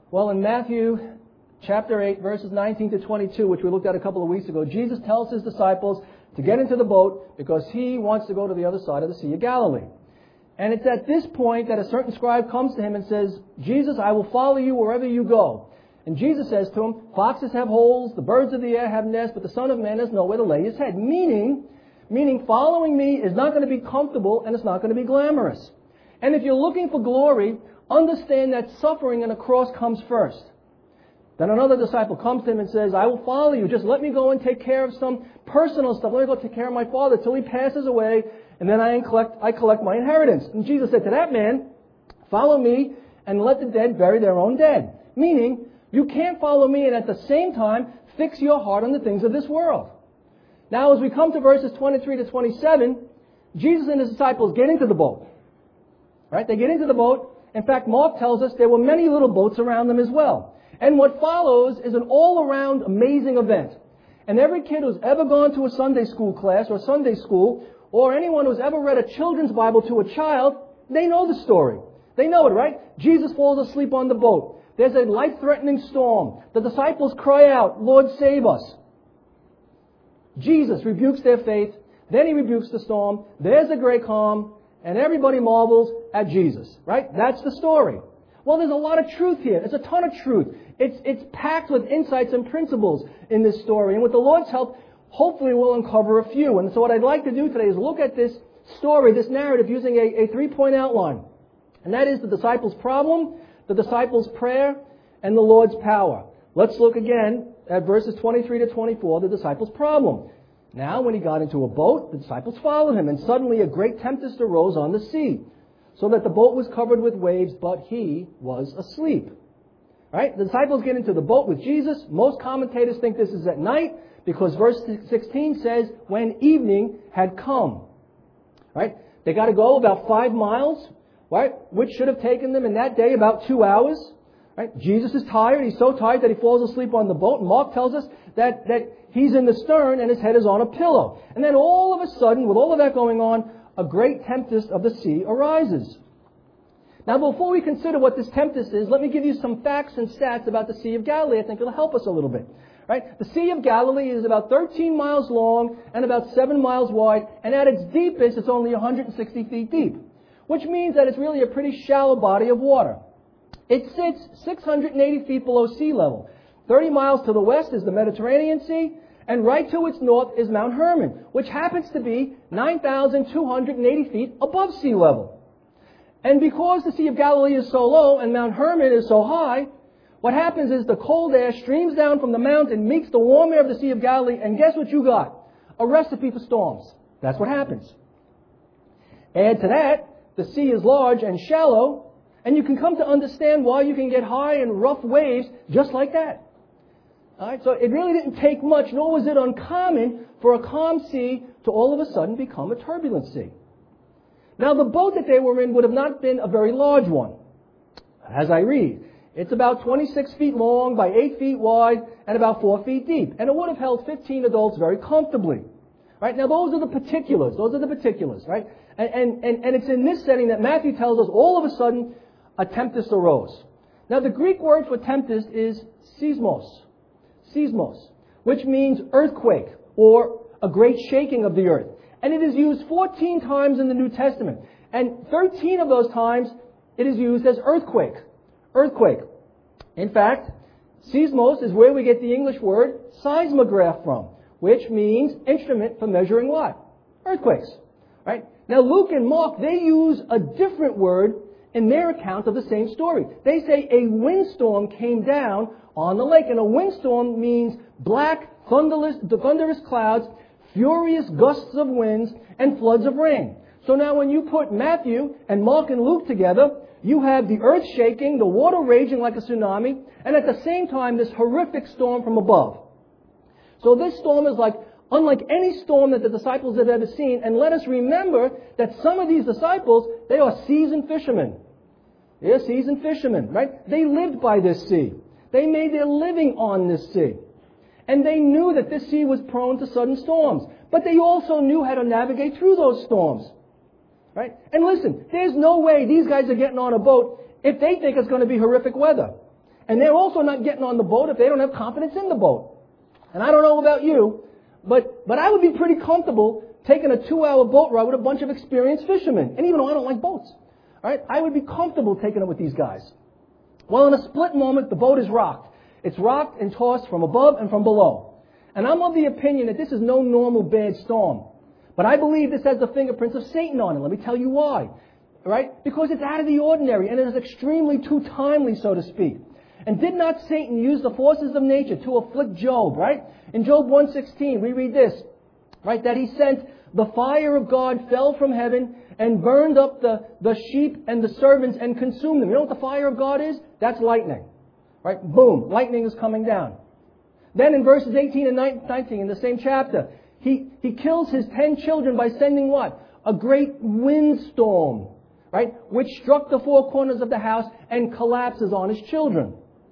Well, in Matthew chapter 8, verses 19 to 22, which we looked at a couple of weeks ago, Jesus tells his disciples to get into the boat because he wants to go to the other side of the Sea of Galilee. And it's at this point that a certain scribe comes to him and says, Jesus, I will follow you wherever you go. And Jesus says to him, foxes have holes, the birds of the air have nests, but the Son of Man has nowhere to lay his head. Meaning following me is not going to be comfortable and it's not going to be glamorous. And if you're looking for glory, understand that suffering and a cross comes first. Then another disciple comes to him and says, I will follow you. Just let me go and take care of some personal stuff. Let me go take care of my father till he passes away, and then I collect my inheritance. And Jesus said to that man, follow me and let the dead bury their own dead. Meaning, you can't follow me and at the same time fix your heart on the things of this world. Now, as we come to verses 23 to 27, Jesus and his disciples get into the boat. Right? They get into the boat. In fact, Mark tells us there were many little boats around them as well. And what follows is an all-around amazing event. And every kid who's ever gone to a Sunday school class or Sunday school, or anyone who's ever read a children's Bible to a child, they know the story. They know it, right? Jesus falls asleep on the boat. There's a life-threatening storm. The disciples cry out, Lord, save us. Jesus rebukes their faith. Then he rebukes the storm. There's a great calm. And everybody marvels at Jesus, right? That's the story. Well, there's a lot of truth here. It's a ton of truth. It's packed with insights and principles in this story. And with the Lord's help, hopefully we'll uncover a few. And so what I'd like to do today is look at this story, this narrative, using a three-point outline. And that is the disciples' problem, the disciples' prayer, and the Lord's power. Let's look again at verses 23 to 24, the disciples' problem. Now, when he got into a boat, the disciples followed him, and suddenly a great tempest arose on the sea, so that the boat was covered with waves, but he was asleep. Right? The disciples get into the boat with Jesus. Most commentators think this is at night, because verse 16 says, when evening had come. Right? They got to go about 5 miles, right? Which should have taken them in that day about 2 hours. Right? Jesus is tired. He's so tired that he falls asleep on the boat. And Mark tells us that he's in the stern and his head is on a pillow. And then all of a sudden, with all of that going on, a great tempest of the sea arises. Now, before we consider what this tempest is, let me give you some facts and stats about the Sea of Galilee. I think it'll help us a little bit. Right? The Sea of Galilee is about 13 miles long and about 7 miles wide, and at its deepest, it's only 160 feet deep, which means that it's really a pretty shallow body of water. It sits 680 feet below sea level. 30 miles to the west is the Mediterranean Sea, and right to its north is Mount Hermon, which happens to be 9,280 feet above sea level. And because the Sea of Galilee is so low and Mount Hermon is so high, what happens is the cold air streams down from the mountain, meets the warm air of the Sea of Galilee, and guess what you got? A recipe for storms. That's what happens. Add to that, the sea is large and shallow, and you can come to understand why you can get high and rough waves just like that. All right, so it really didn't take much, nor was it uncommon for a calm sea to all of a sudden become a turbulent sea. Now, the boat that they were in would have not been a very large one. As I read, it's about 26 feet long by 8 feet wide and about 4 feet deep. And it would have held 15 adults very comfortably. Right? Now, those are the particulars. Right? And it's in this setting that Matthew tells us all of a sudden a tempest arose. Now, the Greek word for tempest is seismos, which means earthquake or a great shaking of the earth. And it is used 14 times in the New Testament. And 13 of those times it is used as earthquake. In fact, seismos is where we get the English word seismograph from, which means instrument for measuring what? Earthquakes. Right? Now, Luke and Mark, they use a different word in their account of the same story. They say a windstorm came down on the lake. And a windstorm means black, thunderous clouds, furious gusts of winds, and floods of rain. So now when you put Matthew and Mark and Luke together, you have the earth shaking, the water raging like a tsunami, and at the same time this horrific storm from above. So this storm is unlike any storm that the disciples have ever seen. And let us remember that some of these disciples, they are seasoned fishermen. They're seasoned fishermen, right? They lived by this sea. They made their living on this sea. And they knew that this sea was prone to sudden storms. But they also knew how to navigate through those storms. Right? And listen, there's no way these guys are getting on a boat if they think it's going to be horrific weather. And they're also not getting on the boat if they don't have confidence in the boat. And I don't know about you, but I would be pretty comfortable taking a 2-hour boat ride with a bunch of experienced fishermen. And even though I don't like boats, all right, I would be comfortable taking it with these guys. Well, in a split moment, the boat is rocked. It's rocked and tossed from above and from below. And I'm of the opinion that this is no normal bad storm. But I believe this has the fingerprints of Satan on it. Let me tell you why. Right? Because it's out of the ordinary and it is extremely too timely, so to speak. And did not Satan use the forces of nature to afflict Job, right? In Job 1:16, we read this, right? That he sent the fire of God fell from heaven and burned up the sheep and the servants and consumed them. You know what the fire of God is? That's lightning. Right? Boom. Lightning is coming down. Then in verses 18 and 19 in the same chapter, he kills his 10 children by sending what? A great windstorm, right? Which struck the four corners of the house and collapses on his children.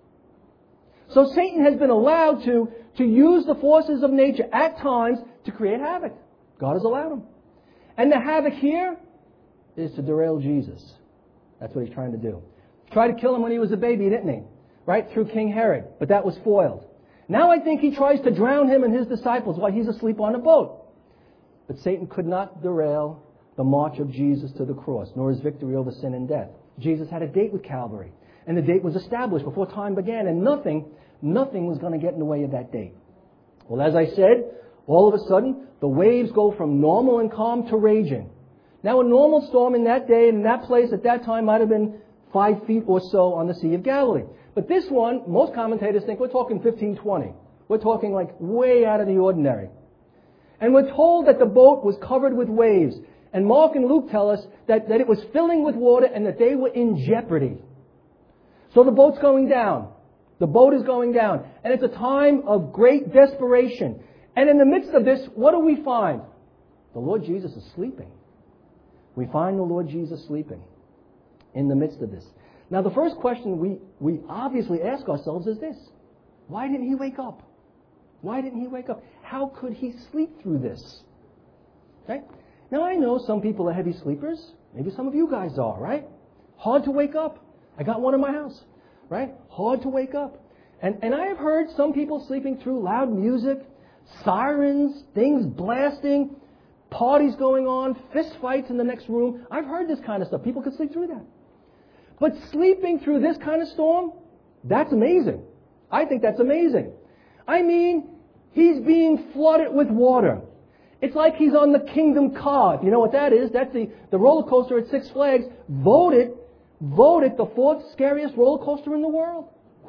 So Satan has been allowed to use the forces of nature at times to create havoc. God has allowed him. And the havoc here is to derail Jesus. That's what he's trying to do. He tried to kill him when he was a baby, didn't he? Right? Through King Herod. But that was foiled. Now I think he tries to drown him and his disciples while he's asleep on a boat. But Satan could not derail the march of Jesus to the cross, nor his victory over sin and death. Jesus had a date with Calvary. And the date was established before time began. And nothing was going to get in the way of that date. Well, as I said, all of a sudden, the waves go from normal and calm to raging. Now, a normal storm in that day and in that place at that time might have been 5 feet or so on the Sea of Galilee. But this one, most commentators think we're talking 15, 20. We're talking like way out of the ordinary. And we're told that the boat was covered with waves. And Mark and Luke tell us that it was filling with water and that they were in jeopardy. So the boat's going down. The boat is going down. And it's a time of great desperation. And in the midst of this, what do we find? The Lord Jesus is sleeping. We find the Lord Jesus sleeping in the midst of this. Now, the first question we obviously ask ourselves is this. Why didn't he wake up? Why didn't he wake up? How could he sleep through this? Okay? Now, I know some people are heavy sleepers. Maybe some of you guys are, right? Hard to wake up. I got one in my house, right? Hard to wake up. And I have heard some people sleeping through loud music, sirens, things blasting, parties going on, fist fights in the next room. I've heard this kind of stuff. People can sleep through that. But sleeping through this kind of storm, that's amazing. I think that's amazing. I mean, he's being flooded with water. It's like he's on the Kingdom Car. If you know what that is, that's the roller coaster at Six Flags, voted the 4th scariest roller coaster in the world.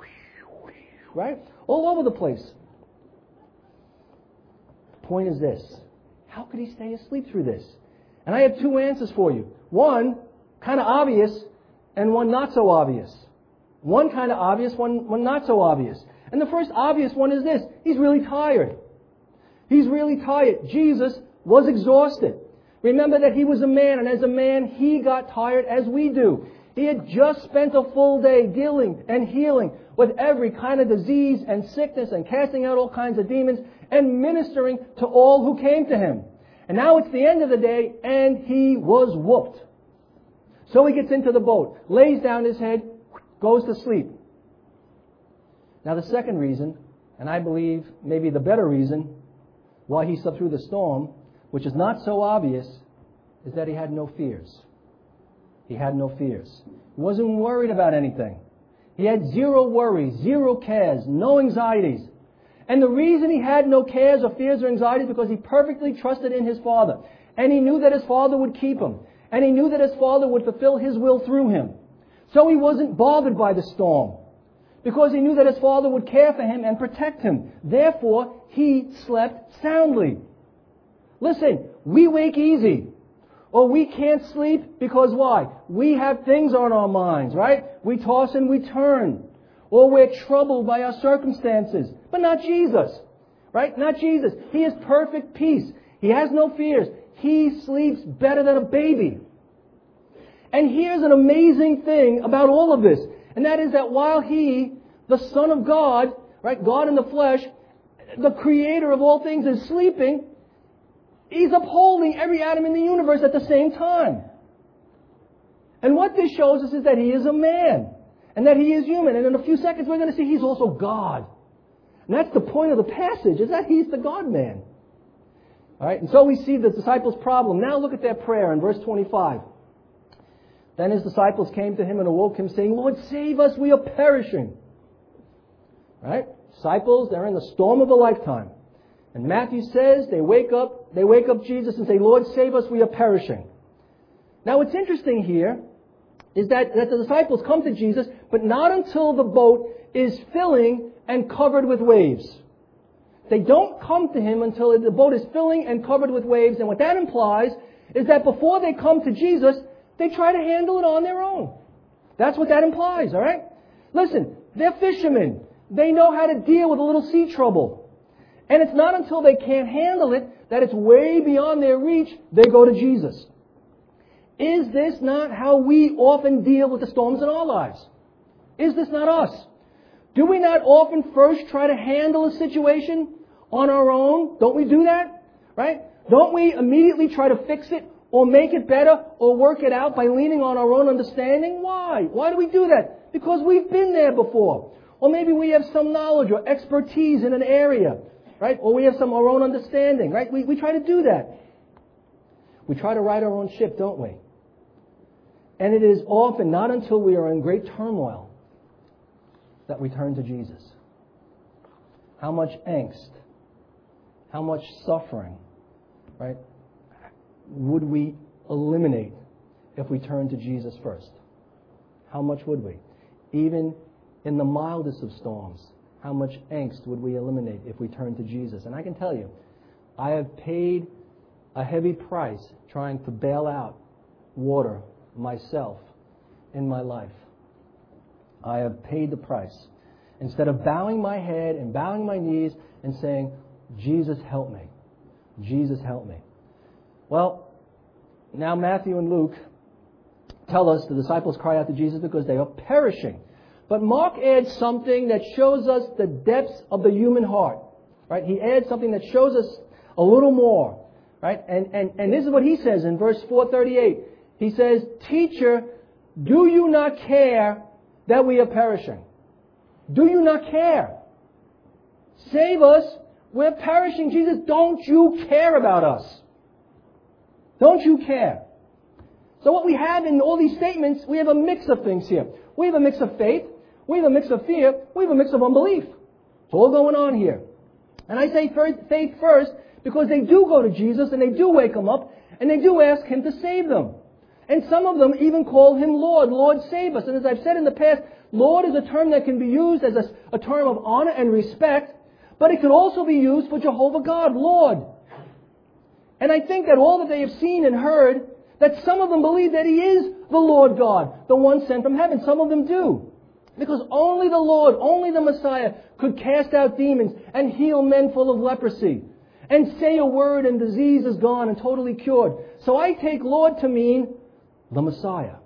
Right? All over the place. The point is this. How could he stay asleep through this? And I have 2 answers for you. One, kind of obvious, and one not so obvious. One kind of obvious, one not so obvious. And the first obvious one is this. He's really tired. He's really tired. Jesus was exhausted. Remember that he was a man, and as a man, he got tired as we do. He had just spent a full day dealing and healing with every kind of disease and sickness and casting out all kinds of demons and ministering to all who came to him. And now it's the end of the day, and he was whooped. So he gets into the boat, lays down his head, goes to sleep. Now the second reason, and I believe maybe the better reason, why he slept through the storm, which is not so obvious, is that he had no fears. He had no fears. He wasn't worried about anything. He had zero worries, zero cares, no anxieties. And the reason he had no cares or fears or anxieties is because he perfectly trusted in his Father. And he knew that his Father would keep him. And he knew that his Father would fulfill his will through him. So he wasn't bothered by the storm. Because he knew that his Father would care for him and protect him. Therefore, he slept soundly. Listen, we wake easy. Or we can't sleep because why? We have things on our minds, right? We toss and we turn. Or we're troubled by our circumstances. But not Jesus. Right? Not Jesus. He has perfect peace. He has no fears. He sleeps better than a baby. And here's an amazing thing about all of this. And that is that while he, the Son of God, right, God in the flesh, the creator of all things, is sleeping, he's upholding every atom in the universe at the same time. And what this shows us is that he is a man. and that He is human. And in a few seconds we're going to see He's also God. And that's the point of the passage, is that He's the God-man. All right, and so we see the disciples' problem. Now look at their prayer in verse 25. Then His disciples came to Him and awoke Him, saying, Lord, save us, we are perishing. All right, disciples, they're in the storm of a lifetime. And Matthew says they wake up Jesus and say, Lord, save us, we are perishing. Now what's interesting here is that the disciples come to Jesus, but not until the boat is filling and covered with waves. They don't come to Him until the boat is filling and covered with waves. And what that implies is that before they come to Jesus, they try to handle it on their own. That's what that implies, all right? Listen, they're fishermen. They know how to deal with a little sea trouble. And it's not until they can't handle it, that it's way beyond their reach, they go to Jesus. Is this not how we often deal with the storms in our lives? Is this not us? Do we not often first try to handle a situation on our own? Don't we do that? Right? Don't we immediately try to fix it or make it better or work it out by leaning on our own understanding? Why? Why do we do that? Because we've been there before. Or maybe we have some knowledge or expertise in an area. Right? Or we have our own understanding. Right? We try to do that. We try to right our own ship, don't we? And it is often not until we are in great turmoil that we turn to Jesus. How much angst, how much suffering, right, would we eliminate if we turned to Jesus first? How much would we? Even in the mildest of storms, how much angst would we eliminate if we turned to Jesus? And I can tell you, I have paid a heavy price trying to bail out water myself in my life. I have paid the price. Instead of bowing my head and bowing my knees and saying, Jesus, help me. Jesus, help me. Well, now Matthew and Luke tell us the disciples cry out to Jesus because they are perishing. But Mark adds something that shows us the depths of the human heart. Right? He adds something that shows us a little more. Right? And this is what he says in verse 438. He says, Teacher, do you not care that we are perishing? Do you not care? Save us. We're perishing. Jesus, don't you care about us? Don't you care? So what we have in all these statements, we have a mix of things here. We have a mix of faith. We have a mix of fear. We have a mix of unbelief. It's all going on here. And I say faith first because they do go to Jesus and they do wake Him up and they do ask Him to save them. And some of them even call Him Lord. Lord, save us. And as I've said in the past, Lord is a term that can be used as a term of honor and respect, but it can also be used for Jehovah God, Lord. And I think that all that they have seen and heard, that some of them believe that He is the Lord God, the one sent from heaven. Some of them do. Because only the Lord, only the Messiah could cast out demons and heal men full of leprosy. And say a word and disease is gone and totally cured. So I take Lord to mean the Messiah.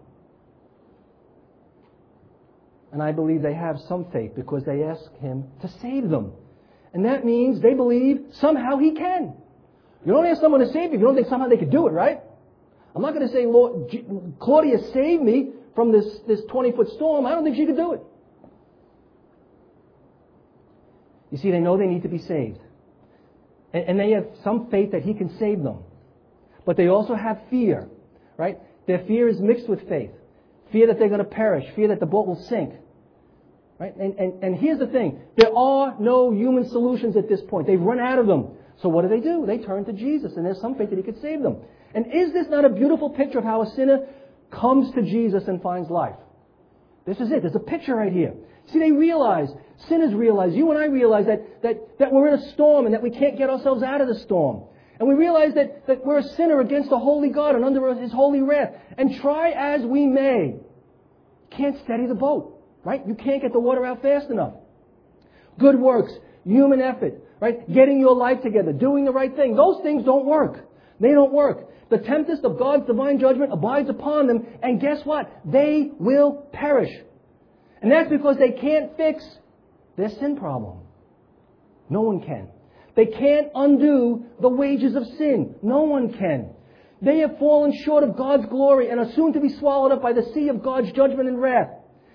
And I believe they have some faith because they ask Him to save them. And that means they believe somehow He can. You don't ask someone to save you if you don't think somehow they could do it, right? I'm not going to say, Lord, Claudia, save me from this 20-foot storm. I don't think she could do it. You see, they know they need to be saved. And they have some faith that He can save them. But they also have fear, right? Their fear is mixed with faith. Fear that they're going to perish. Fear that the boat will sink. Right? And here's the thing. There are no human solutions at this point. They've run out of them. So what do? They turn to Jesus. And there's some faith that He could save them. And is this not a beautiful picture of how a sinner comes to Jesus and finds life? This is it. There's a picture right here. See, they realize, sinners realize, you and I realize that we're in a storm and that we can't get ourselves out of the storm. And we realize that we're a sinner against a holy God and under His holy wrath. And try as we may, can't steady the boat. Right? You can't get the water out fast enough. Good works, human effort, right? Getting your life together, doing the right thing. Those things don't work. They don't work. The tempest of God's divine judgment abides upon them. And guess what? They will perish. And that's because they can't fix their sin problem. No one can. They can't undo the wages of sin. No one can. They have fallen short of God's glory and are soon to be swallowed up by the sea of God's judgment and wrath.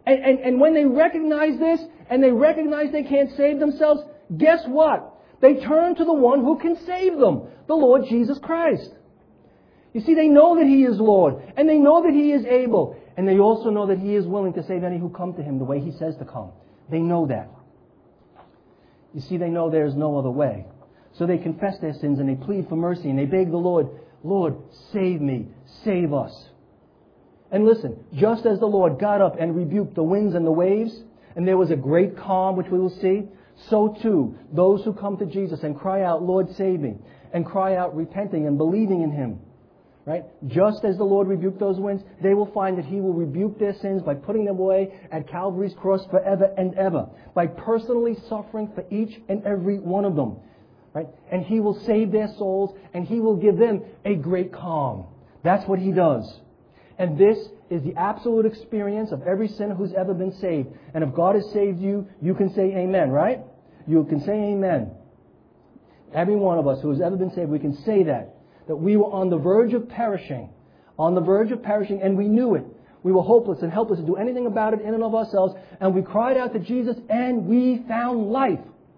And when they recognize this, and they recognize they can't save themselves, guess what? They turn to the one who can save them, the Lord Jesus Christ. You see, they know that He is Lord, and they know that He is able, and they also know that He is willing to save any who come to Him the way He says to come. They know that. You see, they know there's no other way. So they confess their sins and they plead for mercy and they beg the Lord, Lord, save me, save us. And listen, just as the Lord got up and rebuked the winds and the waves, and there was a great calm, which we will see, so too, those who come to Jesus and cry out, Lord, save me, and cry out repenting and believing in Him, right? Just as the Lord rebuked those winds, they will find that He will rebuke their sins by putting them away at Calvary's cross forever and ever, by personally suffering for each and every one of them, right? And He will save their souls, and He will give them a great calm. That's what He does. And this is the absolute experience of every sinner who's ever been saved. And if God has saved you, you can say amen, right? You can say amen. Every one of us who has ever been saved, we can say that we were on the verge of perishing, and we knew it. We were hopeless and helpless to do anything about it in and of ourselves, and we cried out to Jesus, and we found life.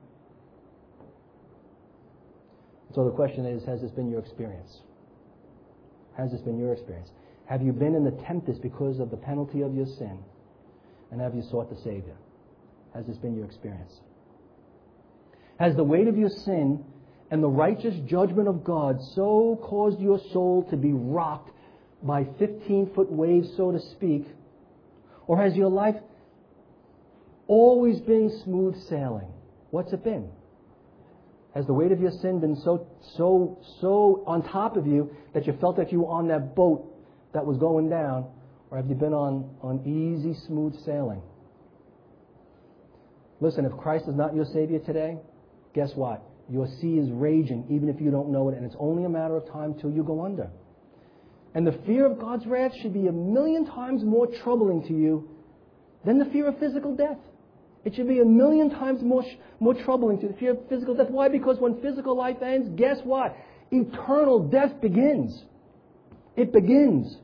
So the question is, has this been your experience? Has this been your experience? Have you been in the tempest because of the penalty of your sin? And have you sought the Savior? Has this been your experience? Has the weight of your sin and the righteous judgment of God so caused your soul to be rocked by 15-foot waves, so to speak? Or has your life always been smooth sailing? What's it been? Has the weight of your sin been so on top of you that you felt like you were on that boat that was going down? Or have you been on easy, smooth sailing? Listen, if Christ is not your Savior today, guess what? Your sea is raging, even if you don't know it, and it's only a matter of time till you go under. And the fear of God's wrath should be 1,000,000 times more troubling to you than the fear of physical death. It should be 1,000,000 times more troubling to the fear of physical death. Why? Because when physical life ends, guess what? Eternal death begins. It begins.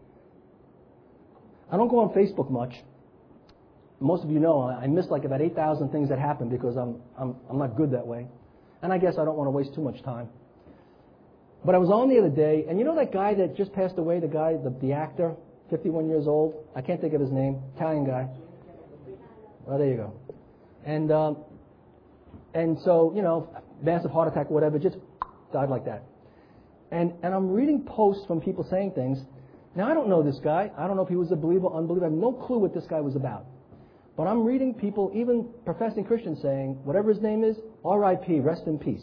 I don't go on Facebook much. Most of you know I miss like about 8,000 things that happen because I'm not good that way. And I guess I don't want to waste too much time. But I was on the other day, and you know that guy that just passed away, the actor, 51 years old? I can't think of his name. Italian guy. Oh, there you go. And so, you know, massive heart attack, whatever, just died like that. And I'm reading posts from people saying things. Now, I don't know this guy. I don't know if he was a believer or unbeliever. I have no clue what this guy was about. But I'm reading people, even professing Christians, saying, whatever his name is, R.I.P., rest in peace.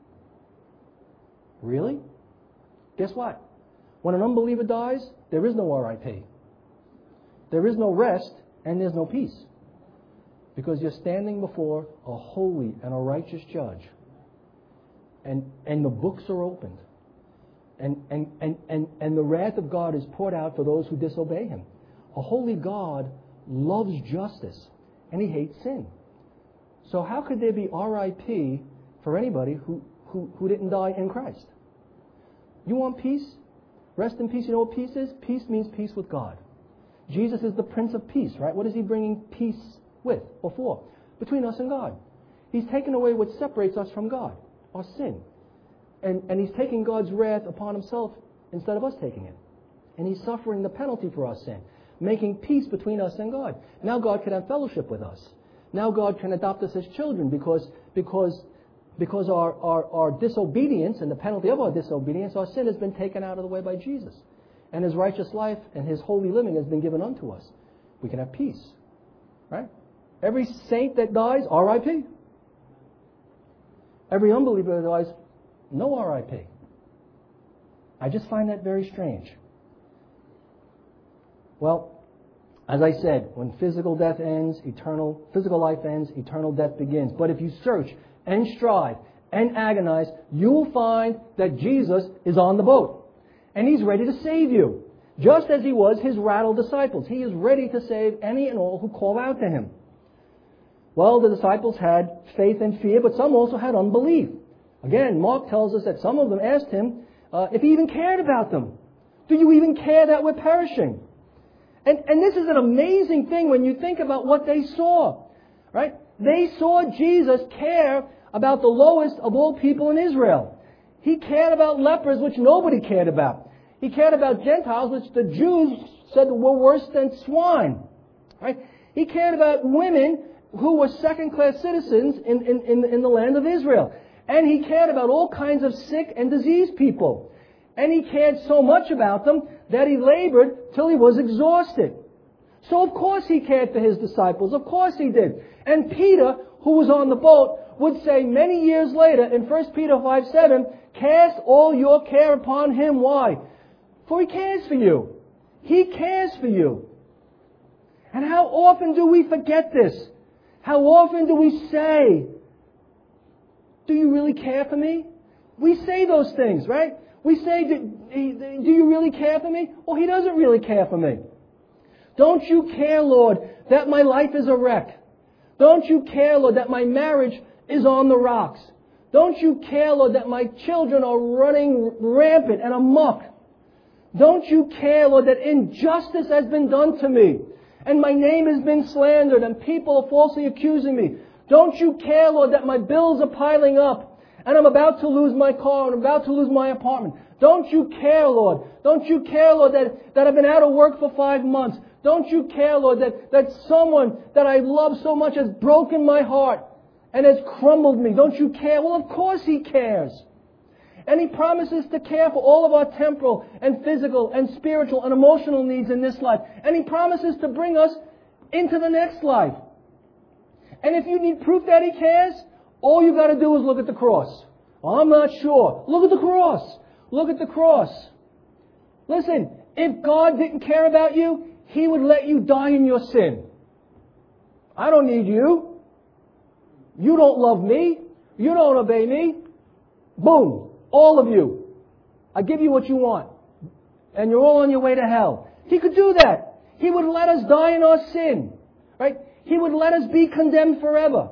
Really? Guess what? When an unbeliever dies, there is no R.I.P. There is no rest, and there's no peace. Because you're standing before a holy and a righteous judge. And the books are opened. And the wrath of God is poured out for those who disobey Him. A holy God loves justice, and He hates sin. So how could there be R.I.P. for anybody who didn't die in Christ? You want peace? Rest in peace. You know what peace is? Peace means peace with God. Jesus is the Prince of Peace, right? What is He bringing peace with or for? Between us and God. He's taken away what separates us from God, our sin. And He's taking God's wrath upon Himself instead of us taking it. And He's suffering the penalty for our sin, making peace between us and God. Now God can have fellowship with us. Now God can adopt us as children because our disobedience and the penalty of our disobedience, our sin has been taken out of the way by Jesus. And His righteous life and His holy living has been given unto us. We can have peace. Right? Every saint that dies, R.I.P. Every unbeliever that dies, no R.I.P. I just find that very strange. Well, as I said, when physical life ends, eternal death begins. But if you search and strive and agonize, you will find that Jesus is on the boat. And He's ready to save you. Just as He was His rattled disciples. He is ready to save any and all who call out to Him. Well, the disciples had faith and fear, but some also had unbelief. Again, Mark tells us that some of them asked Him if He even cared about them. Do you even care that we're perishing? And this is an amazing thing when you think about what they saw. Right? They saw Jesus care about the lowest of all people in Israel. He cared about lepers, which nobody cared about. He cared about Gentiles, which the Jews said were worse than swine. Right? He cared about women who were second-class citizens in the land of Israel. And He cared about all kinds of sick and diseased people. And He cared so much about them that He labored till He was exhausted. So of course He cared for His disciples. Of course He did. And Peter, who was on the boat, would say many years later in 1 Peter 5:7, cast all your care upon Him. Why? For He cares for you. He cares for you. And how often do we forget this? How often do we say, do you really care for me? We say those things, right? We say, do you really care for me? Well, He doesn't really care for me. Don't you care, Lord, that my life is a wreck? Don't you care, Lord, that my marriage is on the rocks? Don't you care, Lord, that my children are running rampant and amok? Don't you care, Lord, that injustice has been done to me and my name has been slandered and people are falsely accusing me? Don't you care, Lord, that my bills are piling up and I'm about to lose my car and I'm about to lose my apartment? Don't you care, Lord? Don't you care, Lord, that I've been out of work for 5 months? Don't you care, Lord, that someone that I love so much has broken my heart and has crumbled me? Don't you care? Well, of course He cares. And He promises to care for all of our temporal and physical and spiritual and emotional needs in this life. And He promises to bring us into the next life. And if you need proof that He cares, all you got to do is look at the cross. Well, I'm not sure. Look at the cross. Look at the cross. Listen, if God didn't care about you, He would let you die in your sin. I don't need you. You don't love me. You don't obey me. Boom. All of you. I give you what you want. And you're all on your way to hell. He could do that. He would let us die in our sin. Right? He would let us be condemned forever.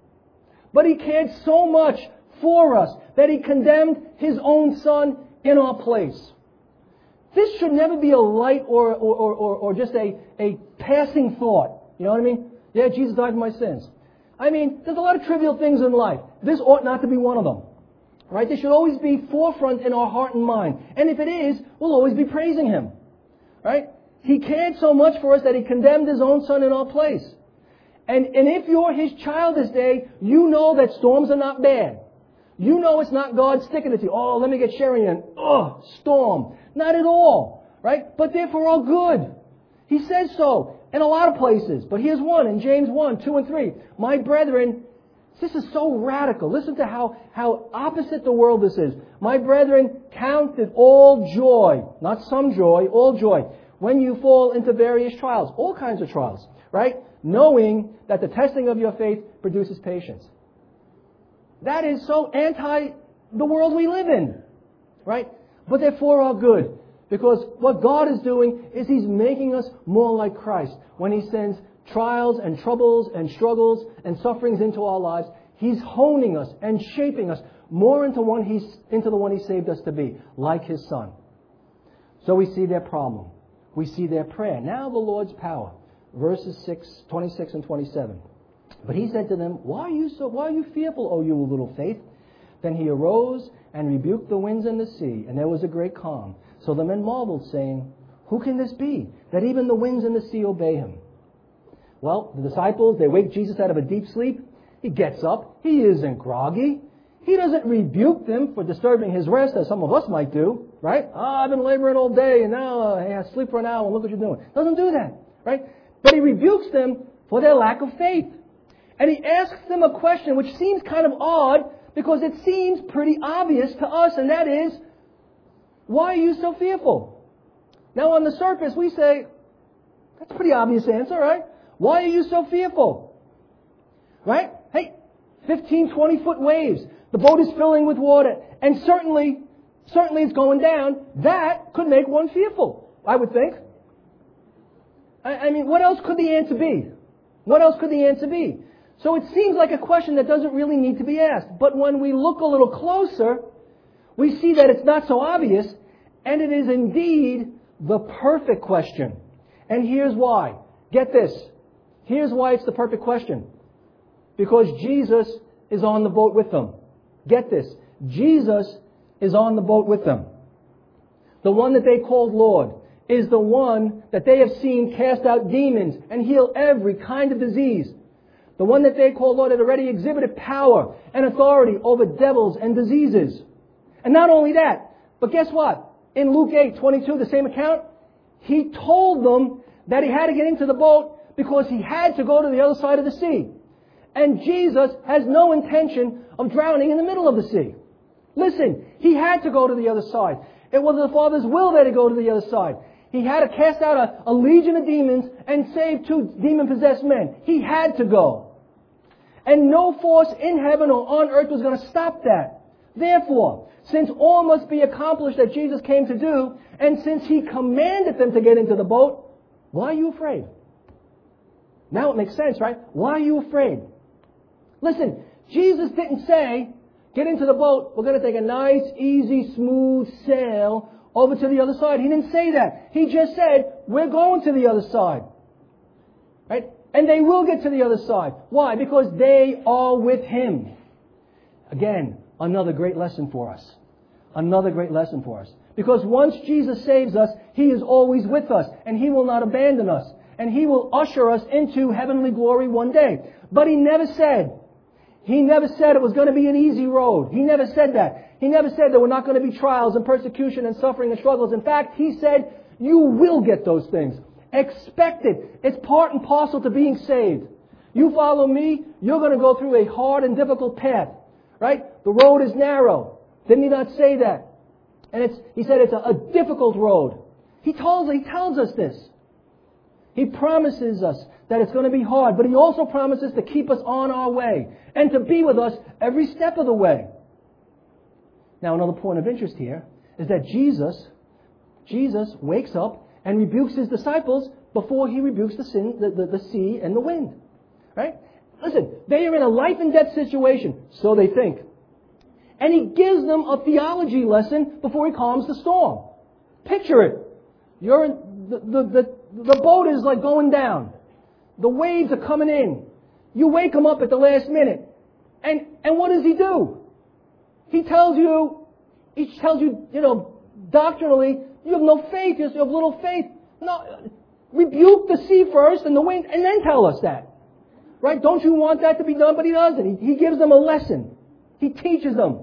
But He cared so much for us that He condemned His own Son in our place. This should never be a light or just a passing thought. You know what I mean? Yeah, Jesus died for my sins. I mean, there's a lot of trivial things in life. This ought not to be one of them. Right? This should always be forefront in our heart and mind. And if it is, we'll always be praising Him. Right? He cared so much for us that He condemned His own Son in our place. And if you're His child this day, you know that storms are not bad. You know it's not God sticking it to you. Oh, let me get Sherry in. Oh, storm. Not at all. Right? But they're for our good. He says so in a lot of places. But here's one in James 1, 2, and 3. My brethren, this is so radical. Listen to how opposite the world this is. My brethren, count it all joy. Not some joy, all joy. When you fall into various trials. All kinds of trials. Right? Knowing that the testing of your faith produces patience. That is so anti the world we live in. Right? But they're for our good. Because what God is doing is He's making us more like Christ. When He sends trials and troubles and struggles and sufferings into our lives, He's honing us and shaping us more into the one He saved us to be, like His Son. So we see their problem. We see their prayer. Now the Lord's power. Verses 26 and 27. But He said to them, Why are you fearful, O you of little faith? Then He arose and rebuked the winds and the sea, and there was a great calm. So the men marveled, saying, Who can this be, that even the winds and the sea obey Him? Well, the disciples, they wake Jesus out of a deep sleep. He gets up. He isn't groggy. He doesn't rebuke them for disturbing His rest, as some of us might do, right? I've been laboring all day, and now I sleep for an hour, and look what you're doing. Doesn't do that, right? But He rebukes them for their lack of faith. And He asks them a question which seems kind of odd, because it seems pretty obvious to us, and that is, why are you so fearful? Now, on the surface, we say, that's a pretty obvious answer, right? Why are you so fearful? Right? Hey, 15, 20-foot waves. The boat is filling with water. And certainly it's going down. That could make one fearful, I would think. I mean, what else could the answer be? What else could the answer be? So it seems like a question that doesn't really need to be asked. But when we look a little closer, we see that it's not so obvious, and it is indeed the perfect question. And here's why. Get this. Here's why it's the perfect question. Because Jesus is on the boat with them. Get this. Jesus is on the boat with them. The one that they called Lord is the one that they have seen cast out demons and heal every kind of disease. The one that they call Lord had already exhibited power and authority over devils and diseases. And not only that, but guess what? In Luke 8:22, the same account, he told them that he had to get into the boat because he had to go to the other side of the sea. And Jesus has no intention of drowning in the middle of the sea. Listen, he had to go to the other side. It was the Father's will that he go to the other side. He had to cast out a legion of demons and save 2 demon-possessed men. He had to go. And no force in heaven or on earth was going to stop that. Therefore, since all must be accomplished that Jesus came to do, and since he commanded them to get into the boat, why are you afraid? Now it makes sense, right? Why are you afraid? Listen, Jesus didn't say, get into the boat, we're going to take a nice, easy, smooth sail over to the other side. He didn't say that. He just said, we're going to the other side. Right? And they will get to the other side. Why? Because they are with him. Again, another great lesson for us. Another great lesson for us. Because once Jesus saves us, he is always with us. And he will not abandon us. And he will usher us into heavenly glory one day. But he never said it was going to be an easy road. He never said that. He never said there were not going to be trials and persecution and suffering and struggles. In fact, he said, you will get those things. Expect it. It's part and parcel to being saved. You follow me, you're going to go through a hard and difficult path. Right? The road is narrow. Didn't he not say that? And he said it's a difficult road. He tells us this. He promises us that it's going to be hard, but he also promises to keep us on our way and to be with us every step of the way. Now, another point of interest here is that Jesus wakes up and rebukes his disciples before he rebukes the sea and the wind. Right? Listen, they are in a life and death situation, so they think. And he gives them a theology lesson before he calms the storm. Picture it. You're in the boat is like going down. The waves are coming in. You wake him up at the last minute. And what does he do? He tells you, doctrinally, you have no faith, you have little faith. No, rebuke the sea first and the wind, and then tell us that. Right? Don't you want that to be done? But he doesn't. He gives them a lesson. He teaches them.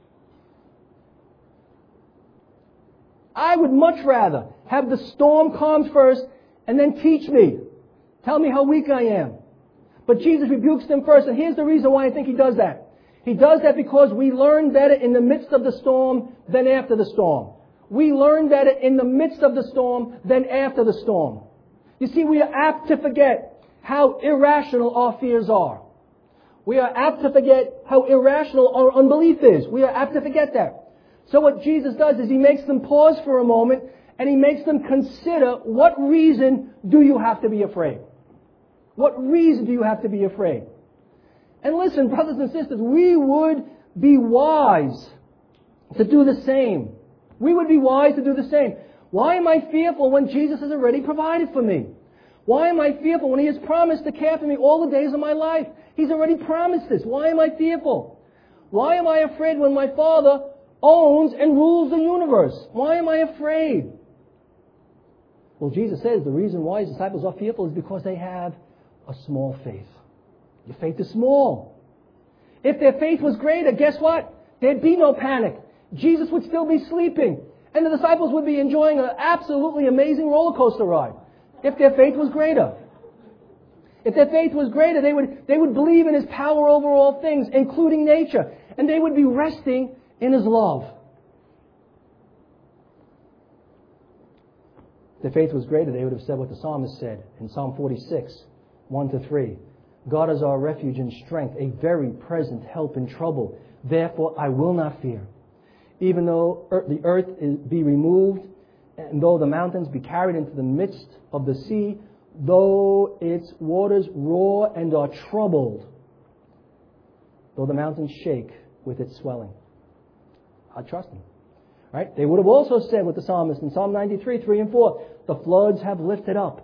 I would much rather have the storm calm first and then teach me. Tell me how weak I am. But Jesus rebukes them first. And here's the reason why I think he does that. He does that because we learn better in the midst of the storm than after the storm. We learn better in the midst of the storm than after the storm. You see, we are apt to forget how irrational our fears are. We are apt to forget how irrational our unbelief is. We are apt to forget that. So what Jesus does is he makes them pause for a moment and he makes them consider, what reason do you have to be afraid? What reason do you have to be afraid? And listen, brothers and sisters, we would be wise to do the same. We would be wise to do the same. Why am I fearful when Jesus has already provided for me? Why am I fearful when he has promised to care for me all the days of my life? He's already promised this. Why am I fearful? Why am I afraid when my Father owns and rules the universe? Why am I afraid? Well, Jesus says the reason why his disciples are fearful is because they have a small faith. Your faith is small. If their faith was greater, guess what? There'd be no panic. Jesus would still be sleeping. And the disciples would be enjoying an absolutely amazing roller coaster ride. If their faith was greater. If their faith was greater, they would believe in his power over all things, including nature. And they would be resting in his love. If their faith was greater, they would have said what the psalmist said in Psalm 46, 1-3. God is our refuge and strength, a very present help in trouble. Therefore I will not fear. Even though the earth be removed, and though the mountains be carried into the midst of the sea, though its waters roar and are troubled, though the mountains shake with its swelling. I trust him. Right? They would have also said with the psalmist in Psalm 93, 3 and 4, the floods have lifted up.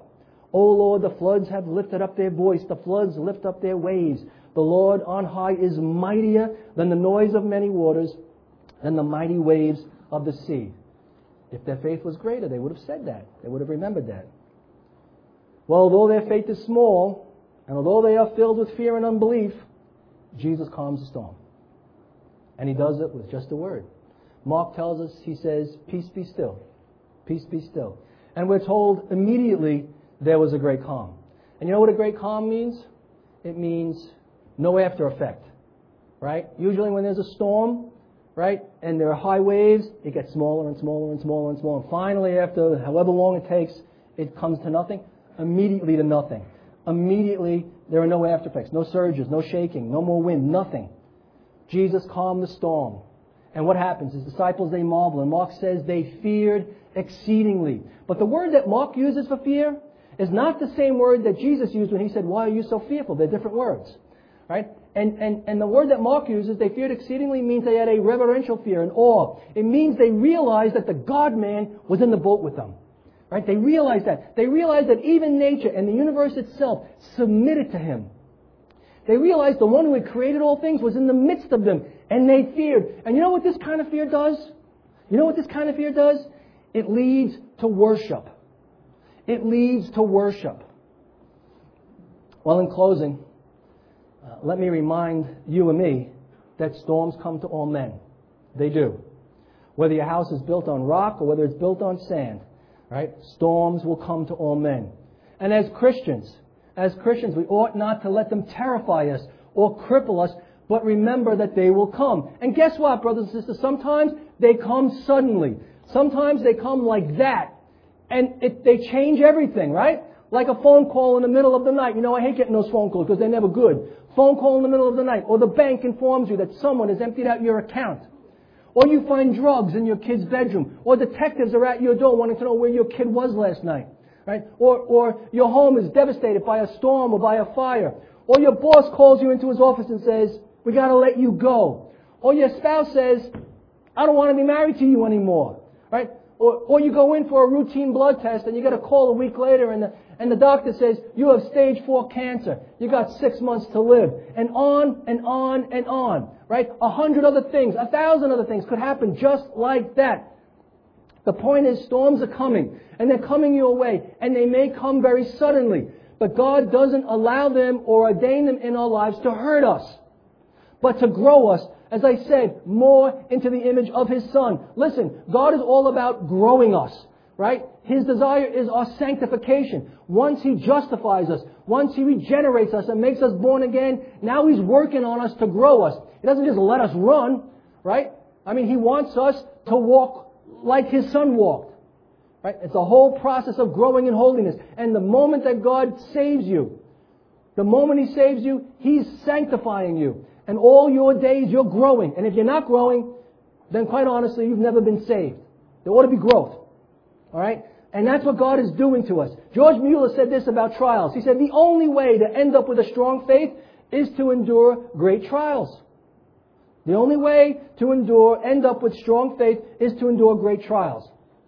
O Lord, the floods have lifted up their voice. The floods lift up their waves. The Lord on high is mightier than the noise of many waters, than the mighty waves of the sea. If their faith was greater, they would have said that. They would have remembered that. Well, although their faith is small, and although they are filled with fear and unbelief, Jesus calms the storm. And He does it with just a word. Mark tells us, he says, peace be still. Peace be still. And we're told immediately there was a great calm. And you know what a great calm means? It means no after effect. Right? Usually when there's a storm, right, and there are high waves, it gets smaller and smaller and smaller and smaller. And finally, after however long it takes, it comes to nothing. Immediately to nothing. Immediately, there are no after effects, no surges, no shaking, no more wind, nothing. Jesus calmed the storm. And what happens? His disciples, they marvel. And Mark says they feared exceedingly. But the word that Mark uses for fear is not the same word that Jesus used when He said, why are you so fearful? They're different words. Right? And the word that Mark uses, they feared exceedingly, means they had a reverential fear, an awe. It means they realized that the God-man was in the boat with them. Right? They realized that. They realized that even nature and the universe itself submitted to Him. They realized the one who had created all things was in the midst of them, and they feared. And you know what this kind of fear does? You know what this kind of fear does? It leads to worship. It leads to worship. Well, in closing, let me remind you and me that storms come to all men. They do. Whether your house is built on rock or whether it's built on sand, right? Storms will come to all men. And as Christians, we ought not to let them terrify us or cripple us, but remember that they will come. And guess what, brothers and sisters? Sometimes they come suddenly. Sometimes they come like that. And they change everything, right? Like a phone call in the middle of the night. You know, I hate getting those phone calls because they're never good. Phone call in the middle of the night. Or the bank informs you that someone has emptied out your account. Or you find drugs in your kid's bedroom. Or detectives are at your door wanting to know where your kid was last night. Right? Or your home is devastated by a storm or by a fire. Or your boss calls you into his office and says, we got to let you go. Or your spouse says, I don't want to be married to you anymore. Right? Or you go in for a routine blood test and you get a call a week later and the doctor says, you have stage 4 cancer. You got 6 months to live. And on and on and on. Right? 100 other things, 1,000 other things could happen just like that. The point is, storms are coming, and they're coming your way, and they may come very suddenly. But God doesn't allow them or ordain them in our lives to hurt us, but to grow us, as I said, more into the image of His Son. Listen, God is all about growing us, right? His desire is our sanctification. Once He justifies us, once He regenerates us and makes us born again, now He's working on us to grow us. He doesn't just let us run, right? I mean, He wants us to walk like His Son walked. Right? It's a whole process of growing in holiness. And the moment that God saves you, the moment He saves you, He's sanctifying you. And all your days you're growing. And if you're not growing, then quite honestly, you've never been saved. There ought to be growth. Alright? And that's what God is doing to us. George Mueller said this about trials. He said, the only way to end up with a strong faith is to endure great trials. The only way to end up with strong faith is to endure great trials.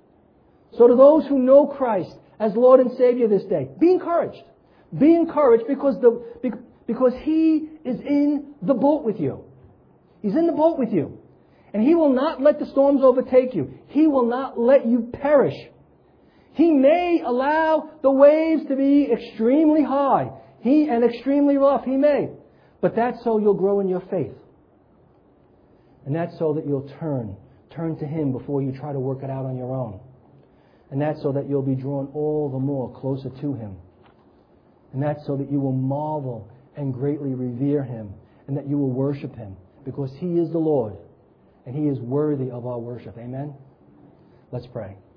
So to those who know Christ as Lord and Savior this day, be encouraged. Be encouraged because He is in the boat with you. He's in the boat with you. And He will not let the storms overtake you. He will not let you perish. He may allow the waves to be extremely high and extremely rough. He may. But that's so you'll grow in your faith. And that's so that you'll turn to Him before you try to work it out on your own. And that's so that you'll be drawn all the more closer to Him. And that's so that you will marvel and greatly revere Him, and that you will worship Him, because He is the Lord, and He is worthy of our worship. Amen? Let's pray.